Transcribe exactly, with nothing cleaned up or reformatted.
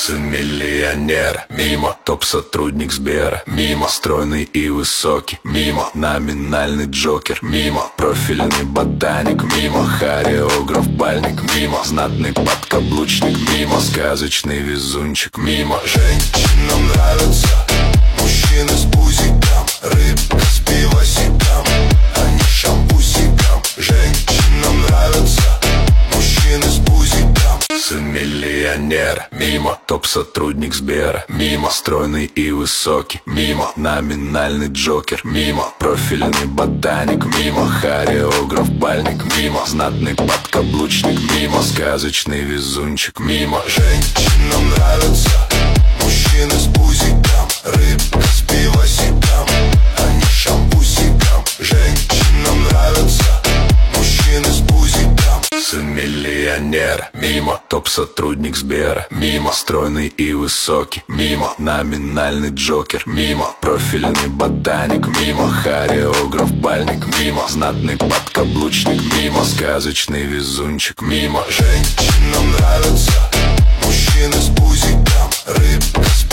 Сын миллионера, мимо. Топ-сотрудник Сбера, мимо. Стройный и высокий, мимо. Номинальный Джокер, мимо. Профильный ботаник, мимо. Хореограф бальник, мимо. Знатный подкаблучник, мимо. Сказочный везунчик, мимо. Женщинам нравятся мужчины с пузиком, рыбка с пивосиком, а не шампусиком. Женщинам нравятся мужчины с пузиком. Сын миллионера, мимо. Топ-сотрудник Сбера, мимо. Стройный и высокий, мимо. Номинальный Джокер, мимо. Профильный ботаник, мимо. Хореограф бальник, мимо. Знатный подкаблучник, мимо. Сказочный везунчик, мимо. Женщинам нравятся мужчины с пузиком, рыбка с пивосиком, а не шампусиком. Женщинам нравятся мужчины с пузиком. Сын миллионера, мимо. Топ-сотрудник Сбера, мимо. Стройный и высокий, мимо. Номинальный Джокер, мимо. Профильный ботаник, мимо. Хореограф бальник, мимо. Знатный подкаблучник, мимо. Сказочный везунчик, мимо. Женщинам нравятся мужчины с пузиком, рыбка с